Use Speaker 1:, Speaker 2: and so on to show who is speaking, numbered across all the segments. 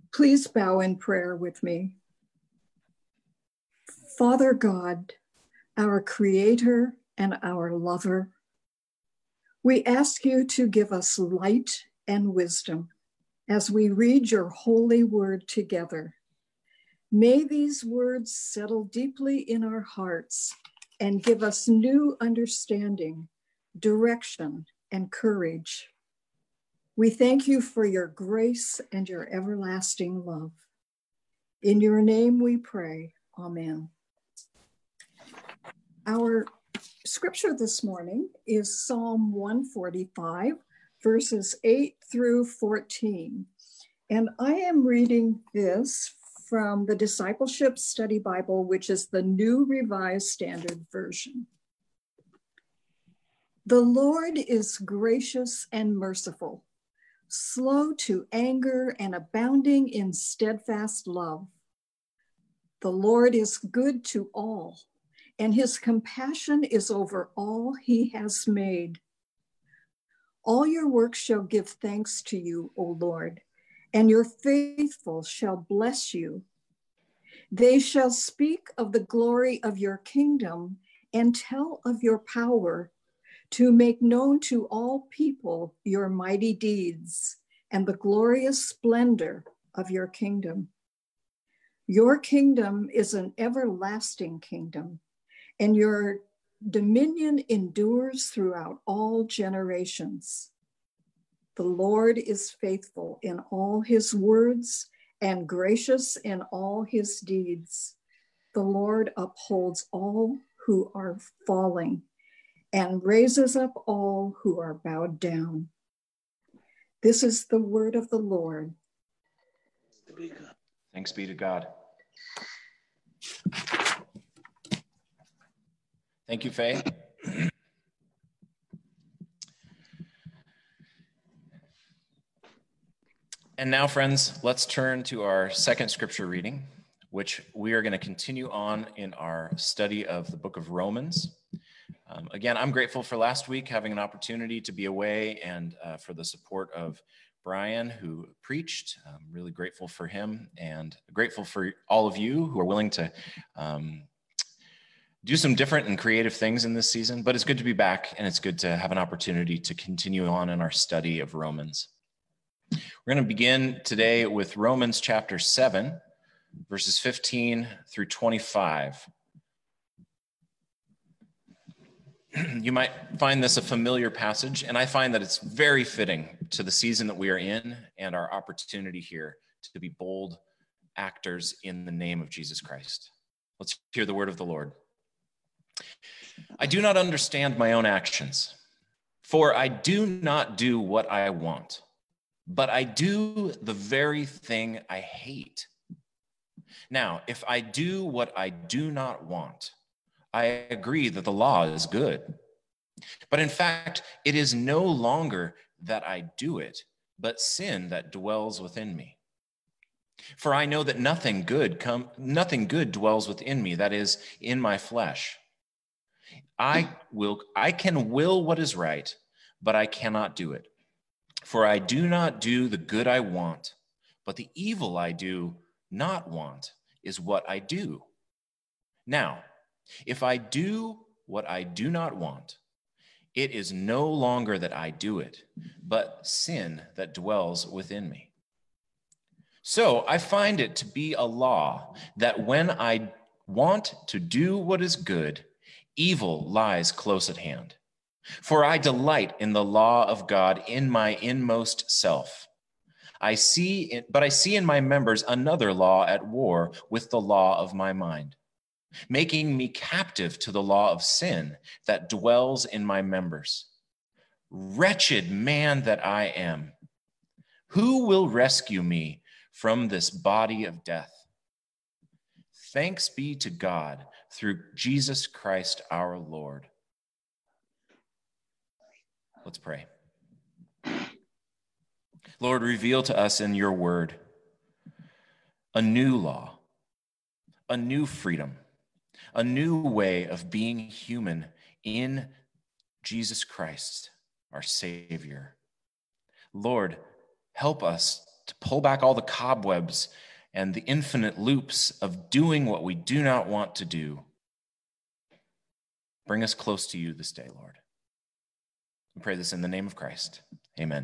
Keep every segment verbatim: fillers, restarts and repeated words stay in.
Speaker 1: Please bow in prayer with me. Father God, our creator and our lover, we ask you to give us light and wisdom as we read your holy word together. May these words settle deeply in our hearts and give us new understanding, direction, and courage. We thank you for your grace and your everlasting love. In your name we pray, amen. Our scripture this morning is Psalm one forty-five, verses eight through fourteen. And I am reading this from the Discipleship Study Bible, which is the New Revised Standard Version. The Lord is gracious and merciful, slow to anger and abounding in steadfast love. The Lord is good to all, and his compassion is over all he has made. All your works shall give thanks to you, O Lord, and your faithful shall bless you. They shall speak of the glory of your kingdom and tell of your power, to make known to all people your mighty deeds and the glorious splendor of your kingdom. Your kingdom is an everlasting kingdom, and your dominion endures throughout all generations. The Lord is faithful in all his words and gracious in all his deeds. The Lord upholds all who are falling and raises up all who are bowed down. This is the word of the Lord.
Speaker 2: Thanks be to God. Thank you, Faye. And now, friends, let's turn to our second scripture reading, which we are going to continue on in our study of the book of Romans. Um, again, I'm grateful for last week having an opportunity to be away and uh, for the support of Brian, who preached. I'm really grateful for him and grateful for all of you who are willing to um, do some different and creative things in this season. But it's good to be back, and it's good to have an opportunity to continue on in our study of Romans. We're going to begin today with Romans chapter seven, verses fifteen through twenty-five. You might find this a familiar passage, and I find that it's very fitting to the season that we are in and our opportunity here to be bold actors in the name of Jesus Christ. Let's hear the word of the Lord. I do not understand my own actions, for I do not do what I want, but I do the very thing I hate. Now, if I do what I do not want, I agree that the law is good. But in fact, it is no longer that I do it, but sin that dwells within me. For I know that nothing good come, nothing good dwells within me, that is, in my flesh. I will, I can will what is right, but I cannot do it. For I do not do the good I want, but the evil I do not want is what I do. Now, if I do what I do not want, it is no longer that I do it, but sin that dwells within me. So I find it to be a law that when I want to do what is good, evil lies close at hand. For I delight in the law of God in my inmost self. I see, but I see in my members another law at war with the law of my mind, making me captive to the law of sin that dwells in my members. Wretched man that I am, who will rescue me from this body of death? Thanks be to God through Jesus Christ our Lord. Let's pray. Lord, reveal to us in your word a new law, a new freedom, a new way of being human in Jesus Christ, our Savior. Lord, help us to pull back all the cobwebs and the infinite loops of doing what we do not want to do. Bring us close to you this day, Lord. We pray this in the name of Christ. Amen.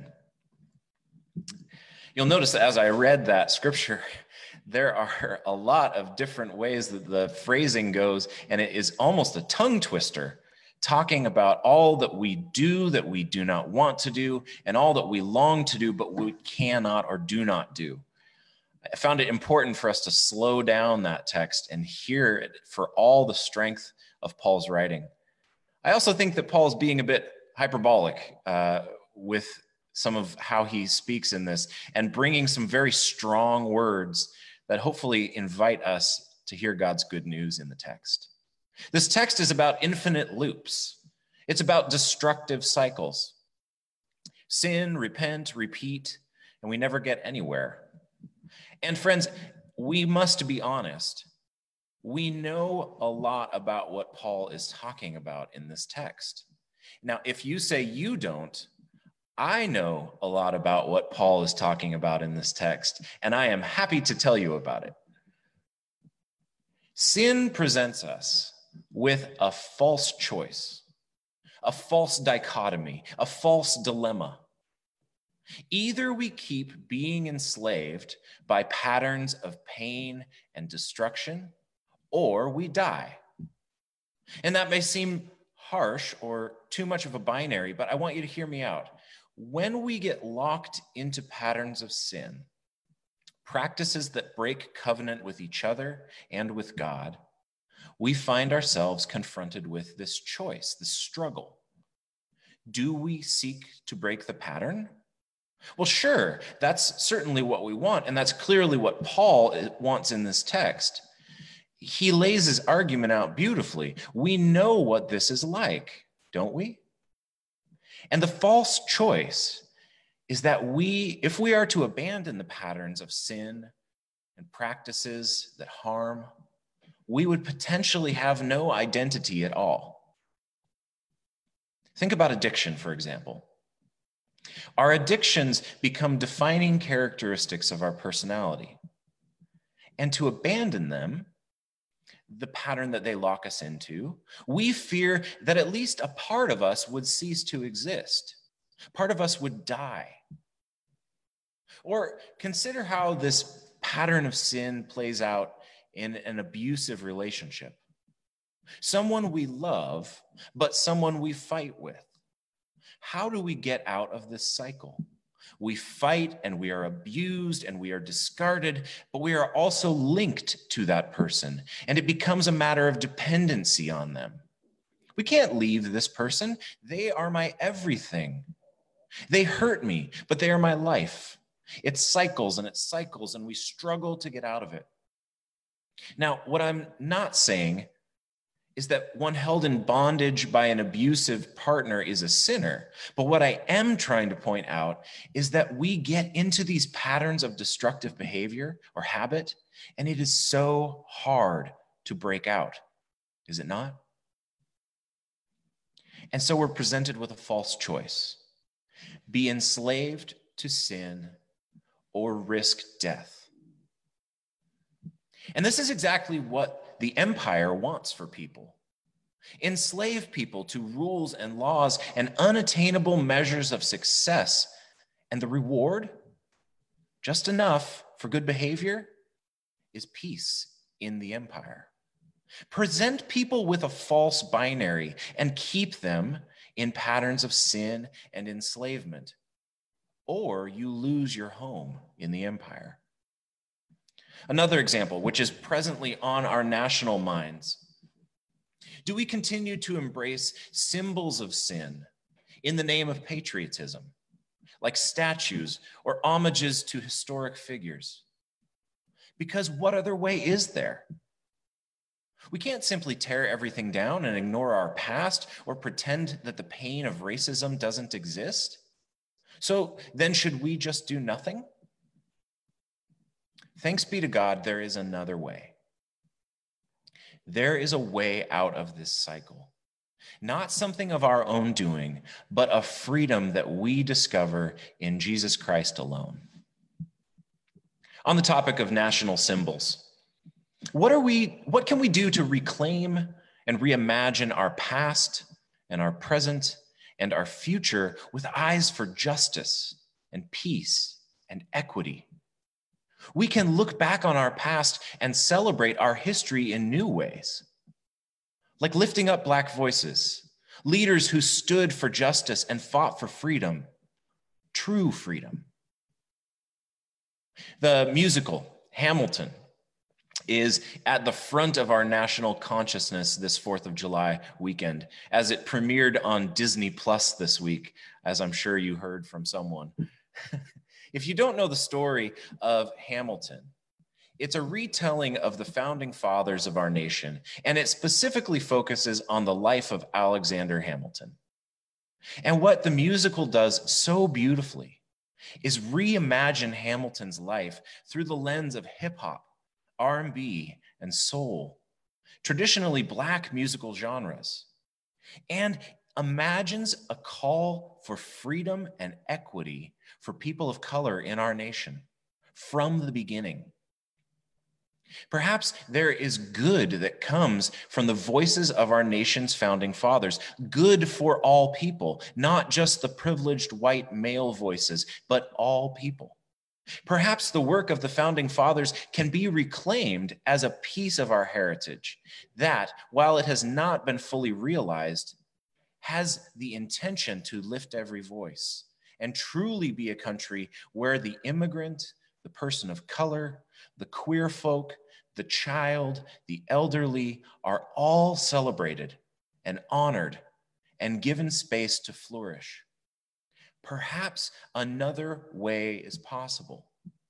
Speaker 2: You'll notice that as I read that scripture, there are a lot of different ways that the phrasing goes, and it is almost a tongue twister, talking about all that we do that we do not want to do, and all that we long to do but we cannot or do not do. I found it important for us to slow down that text and hear it for all the strength of Paul's writing. I also think that Paul's being a bit hyperbolic uh, with some of how he speaks in this and bringing some very strong words that hopefully invite us to hear God's good news in the text. This text is about infinite loops. It's about destructive cycles. Sin, repent, repeat, and we never get anywhere. And friends, we must be honest. We know a lot about what Paul is talking about in this text. Now, if you say you don't, I know a lot about what Paul is talking about in this text, and I am happy to tell you about it. Sin presents us with a false choice, a false dichotomy, a false dilemma. Either we keep being enslaved by patterns of pain and destruction, or we die. And that may seem harsh or too much of a binary, but I want you to hear me out. When we get locked into patterns of sin, practices that break covenant with each other and with God, we find ourselves confronted with this choice, this struggle. Do we seek to break the pattern? Well, sure, that's certainly what we want, and that's clearly what Paul wants in this text. He lays his argument out beautifully. We know what this is like, don't we? And the false choice is that we, if we are to abandon the patterns of sin and practices that harm, we would potentially have no identity at all. Think about addiction, for example. Our addictions become defining characteristics of our personality. And to abandon them, the pattern that they lock us into, we fear that at least a part of us would cease to exist. Part of us would die. Or consider how this pattern of sin plays out in an abusive relationship. Someone we love, but someone we fight with. How do we get out of this cycle? We fight and we are abused and we are discarded, but we are also linked to that person, and it becomes a matter of dependency on them. We can't leave this person. They are my everything. They hurt me, but they are my life. It cycles and it cycles, and we struggle to get out of it. Now, what I'm not saying is that one held in bondage by an abusive partner is a sinner. But what I am trying to point out is that we get into these patterns of destructive behavior or habit, and it is so hard to break out, is it not? And so we're presented with a false choice. Be enslaved to sin or risk death. And this is exactly what the empire wants for people. Enslave people to rules and laws and unattainable measures of success. And the reward, just enough for good behavior, is peace in the empire. Present people with a false binary and keep them in patterns of sin and enslavement, or you lose your home in the empire. Another example, which is presently on our national minds. Do we continue to embrace symbols of sin in the name of patriotism, like statues or homages to historic figures? Because what other way is there? We can't simply tear everything down and ignore our past or pretend that the pain of racism doesn't exist. So then should we just do nothing? Thanks be to God, there is another way. There is a way out of this cycle. Not something of our own doing, but a freedom that we discover in Jesus Christ alone. On the topic of national symbols, what are we, what can we do to reclaim and reimagine our past and our present and our future with eyes for justice and peace and equity? We can look back on our past and celebrate our history in new ways, like lifting up Black voices, leaders who stood for justice and fought for freedom, true freedom. The musical Hamilton is at the front of our national consciousness this fourth of July weekend, as it premiered on Disney Plus this week, as I'm sure you heard from someone. If you don't know the story of Hamilton, it's a retelling of the founding fathers of our nation, and it specifically focuses on the life of Alexander Hamilton. And what the musical does so beautifully is reimagine Hamilton's life through the lens of hip hop, R and B, and soul, traditionally Black musical genres, and imagines a call for freedom and equity for people of color in our nation from the beginning. Perhaps there is good that comes from the voices of our nation's founding fathers, good for all people, not just the privileged white male voices, but all people. Perhaps the work of the founding fathers can be reclaimed as a piece of our heritage that, while it has not been fully realized, has the intention to lift every voice and truly be a country where the immigrant, the person of color, the queer folk, the child, the elderly are all celebrated and honored and given space to flourish. Perhaps another way is possible.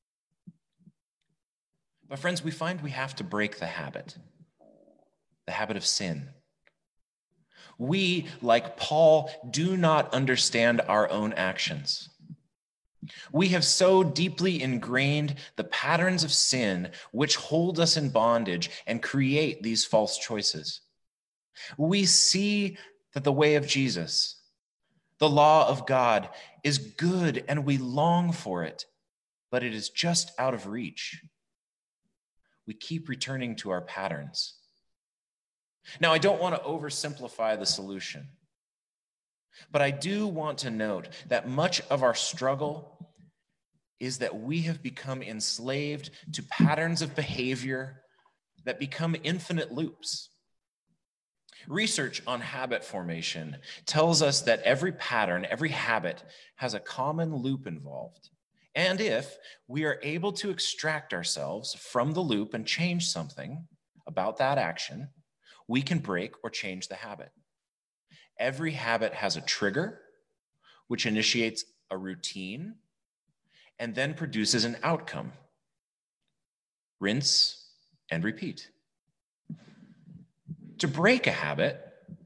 Speaker 2: But friends, we find we have to break the habit, the habit of sin. We, like Paul, do not understand our own actions. We have so deeply ingrained the patterns of sin which hold us in bondage and create these false choices. We see that the way of Jesus, the law of God, is good and we long for it, but it is just out of reach. We keep returning to our patterns. Now, I don't want to oversimplify the solution, but I do want to note that much of our struggle is that we have become enslaved to patterns of behavior that become infinite loops. Research on habit formation tells us that every pattern, every habit has a common loop involved. And if we are able to extract ourselves from the loop and change something about that action, we can break or change the habit. Every habit has a trigger, which initiates a routine and then produces an outcome. Rinse and repeat. To break a habit,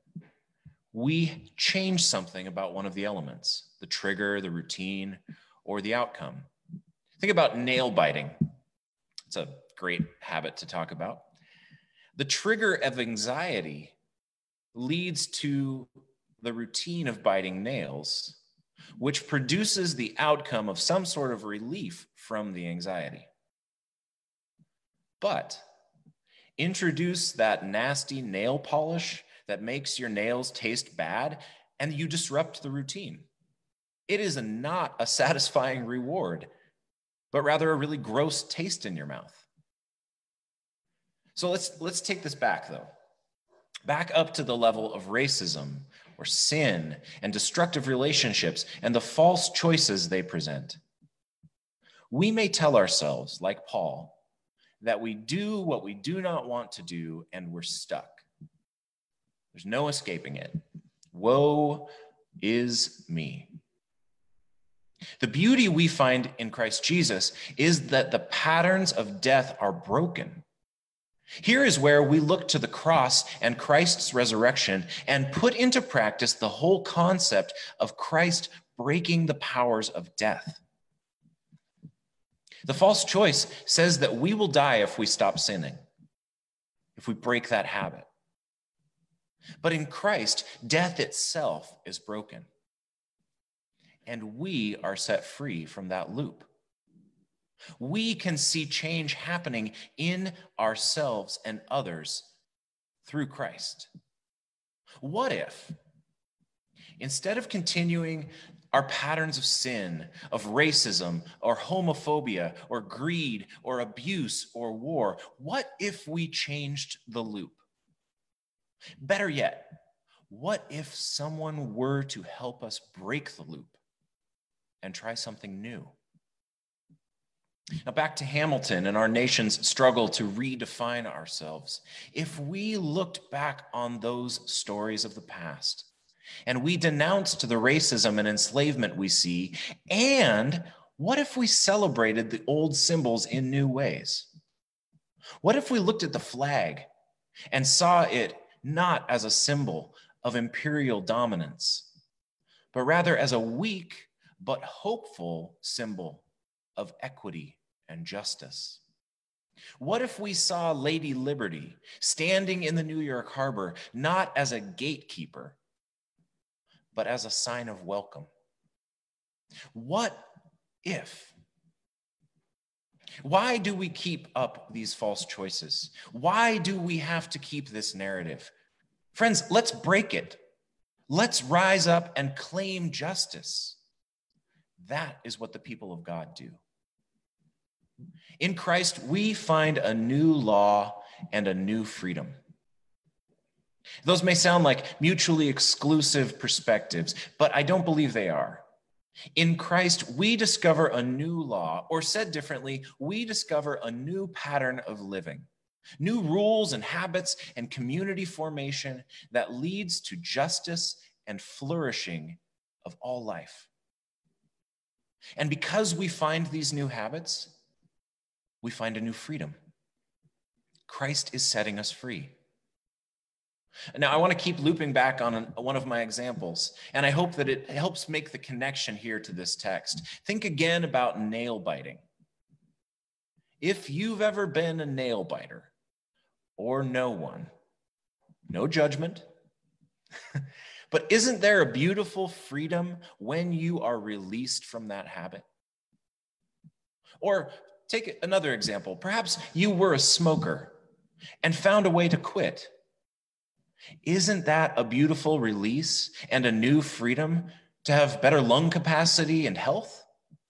Speaker 2: we change something about one of the elements, the trigger, the routine, or the outcome. Think about nail biting. It's a great habit to talk about. The trigger of anxiety leads to the routine of biting nails, which produces the outcome of some sort of relief from the anxiety. But introduce that nasty nail polish that makes your nails taste bad, and you disrupt the routine. It is a, not a satisfying reward, but rather a really gross taste in your mouth. So let's, let's take this back, though. Back up to the level of racism or sin and destructive relationships and the false choices they present. We may tell ourselves, like Paul, that we do what we do not want to do and we're stuck. There's no escaping it. Woe is me. The beauty we find in Christ Jesus is that the patterns of death are broken. Here is where we look to the cross and Christ's resurrection and put into practice the whole concept of Christ breaking the powers of death. The false choice says that we will die if we stop sinning, if we break that habit. But in Christ, death itself is broken, and we are set free from that loop. We can see change happening in ourselves and others through Christ. What if, instead of continuing our patterns of sin, of racism, or homophobia, or greed, or abuse, or war, what if we changed the loop? Better yet, what if someone were to help us break the loop and try something new? Now, back to Hamilton and our nation's struggle to redefine ourselves. If we looked back on those stories of the past and we denounced the racism and enslavement we see, and what if we celebrated the old symbols in new ways? What if we looked at the flag and saw it not as a symbol of imperial dominance, but rather as a weak but hopeful symbol of equity and justice? What if we saw Lady Liberty standing in the New York Harbor not as a gatekeeper, but as a sign of welcome? What if? Why do we keep up these false choices? Why do we have to keep this narrative? Friends, let's break it. Let's rise up and claim justice. That is what the people of God do. In Christ, we find a new law and a new freedom. Those may sound like mutually exclusive perspectives, but I don't believe they are. In Christ, we discover a new law, or said differently, we discover a new pattern of living, new rules and habits and community formation that leads to justice and flourishing of all life. And because we find these new habits, we find a new freedom. Christ is setting us free. Now, I want to keep looping back on one of my examples, and I hope that it helps make the connection here to this text. Think again about nail biting. If you've ever been a nail biter, or know one, no judgment, but isn't there a beautiful freedom when you are released from that habit? Or take another example. Perhaps you were a smoker and found a way to quit. Isn't that a beautiful release and a new freedom to have better lung capacity and health?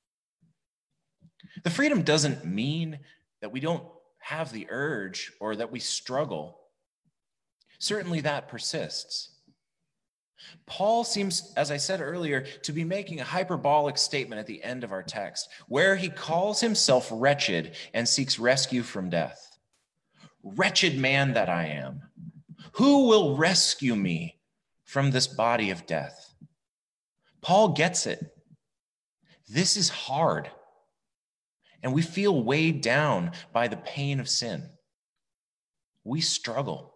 Speaker 2: The freedom doesn't mean that we don't have the urge or that we struggle. Certainly that persists. Paul seems, as I said earlier, to be making a hyperbolic statement at the end of our text, where he calls himself wretched and seeks rescue from death. Wretched man that I am, who will rescue me from this body of death? Paul gets it. This is hard, and we feel weighed down by the pain of sin. We struggle.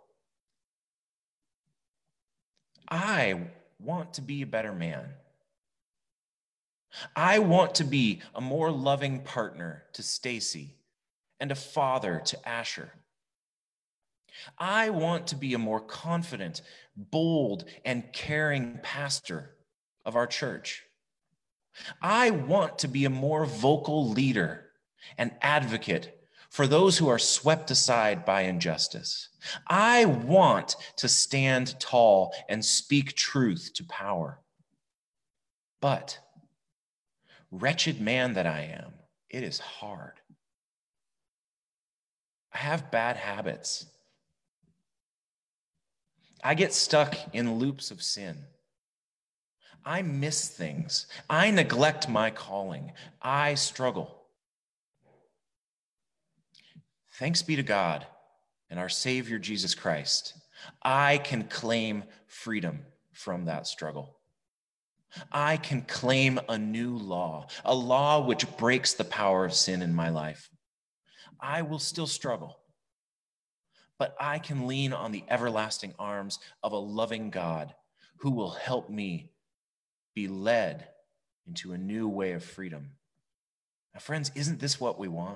Speaker 2: I want to be a better man. I want to be a more loving partner to Stacy and a father to Asher. I want to be a more confident, bold, and caring pastor of our church. I want to be a more vocal leader and advocate for those who are swept aside by injustice. I want to stand tall and speak truth to power. But, wretched man that I am, it is hard. I have bad habits. I get stuck in loops of sin. I miss things. I neglect my calling. I struggle. Thanks be to God and our Savior, Jesus Christ. I can claim freedom from that struggle. I can claim a new law, a law which breaks the power of sin in my life. I will still struggle, but I can lean on the everlasting arms of a loving God who will help me be led into a new way of freedom. Now, friends, isn't this what we want?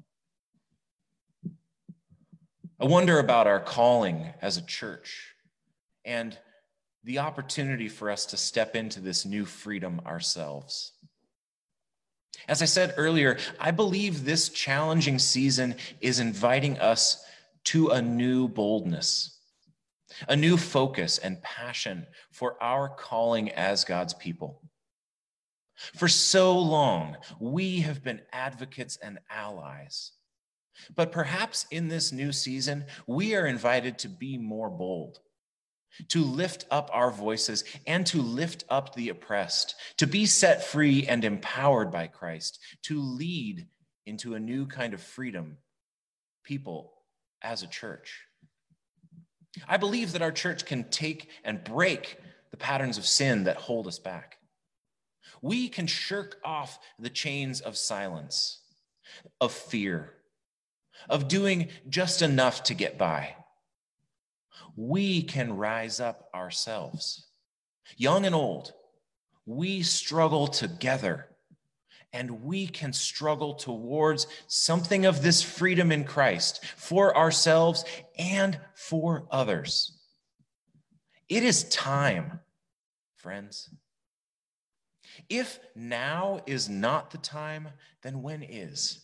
Speaker 2: I wonder about our calling as a church and the opportunity for us to step into this new freedom ourselves. As I said earlier, I believe this challenging season is inviting us to a new boldness, a new focus and passion for our calling as God's people. For so long, we have been advocates and allies. But perhaps in this new season, we are invited to be more bold, to lift up our voices and to lift up the oppressed, to be set free and empowered by Christ, to lead into a new kind of freedom, people as a church. I believe that our church can take and break the patterns of sin that hold us back. We can shirk off the chains of silence, of fear, of doing just enough to get by. We can rise up ourselves. Young and old, we struggle together, and we can struggle towards something of this freedom in Christ for ourselves and for others. It is time, friends. If now is not the time, then when is?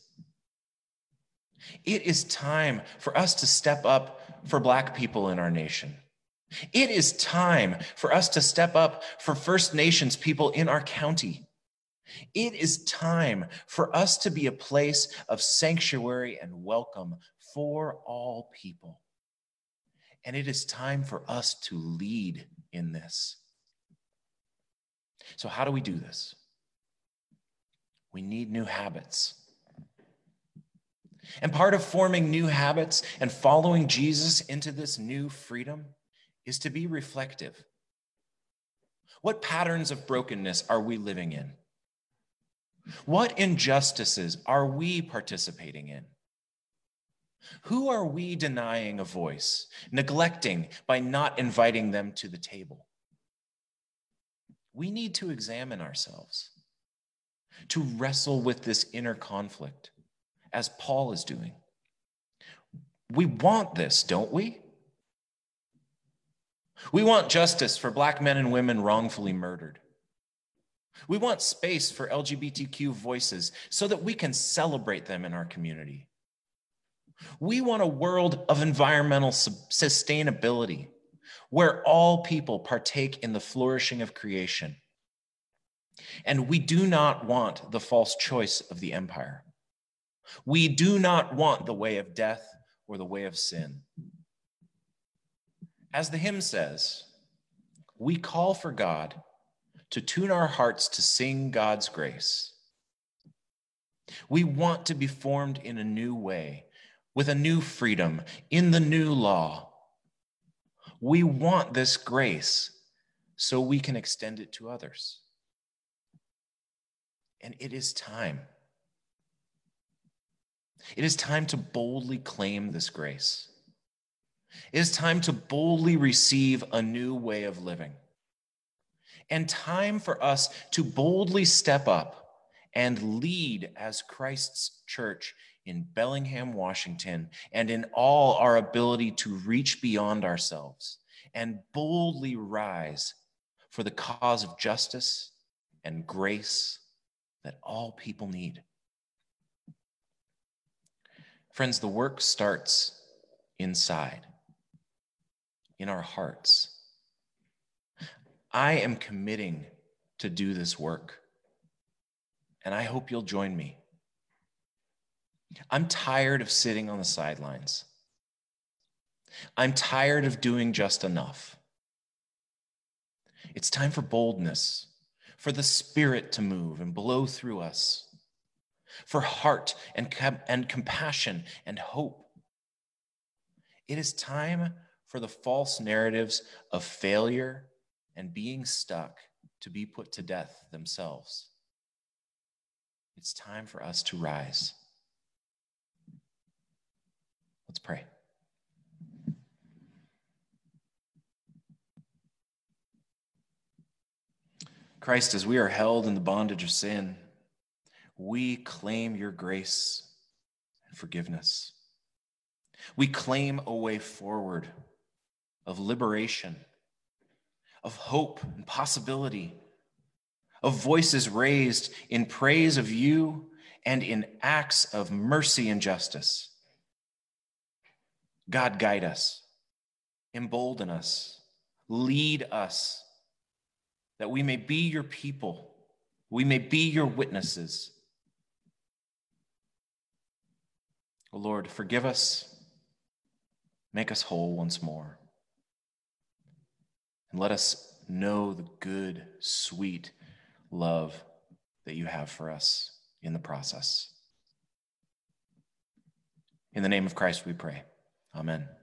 Speaker 2: It is time for us to step up for Black people in our nation. It is time for us to step up for First Nations people in our county. It is time for us to be a place of sanctuary and welcome for all people. And it is time for us to lead in this. So how do we do this? We need new habits. And part of forming new habits and following Jesus into this new freedom is to be reflective. What patterns of brokenness are we living in? What injustices are we participating in? Who are we denying a voice, neglecting by not inviting them to the table? We need to examine ourselves, to wrestle with this inner conflict, as Paul is doing. We want this, don't we? We want justice for Black men and women wrongfully murdered. We want space for L G B T Q voices so that we can celebrate them in our community. We want a world of environmental sustainability where all people partake in the flourishing of creation. And we do not want the false choice of the empire. We do not want the way of death or the way of sin. As the hymn says, we call for God to tune our hearts to sing God's grace. We want to be formed in a new way, with a new freedom, in the new law. We want this grace so we can extend it to others. And it is time. It is time to boldly claim this grace. It is time to boldly receive a new way of living. And time for us to boldly step up and lead as Christ's church in Bellingham, Washington, and in all our ability to reach beyond ourselves and boldly rise for the cause of justice and grace that all people need. Friends, the work starts inside, in our hearts. I am committing to do this work, and I hope you'll join me. I'm tired of sitting on the sidelines. I'm tired of doing just enough. It's time for boldness, for the Spirit to move and blow through us, for heart and, com- and compassion and hope. It is time for the false narratives of failure and being stuck to be put to death themselves. It's time for us to rise. Let's pray. Christ, as we are held in the bondage of sin, we claim your grace and forgiveness. We claim a way forward of liberation, of hope and possibility, of voices raised in praise of you and in acts of mercy and justice. God, guide us, embolden us, lead us, that we may be your people, we may be your witnesses. O Lord, forgive us, make us whole once more, and let us know the good, sweet love that you have for us in the process. In the name of Christ we pray. Amen.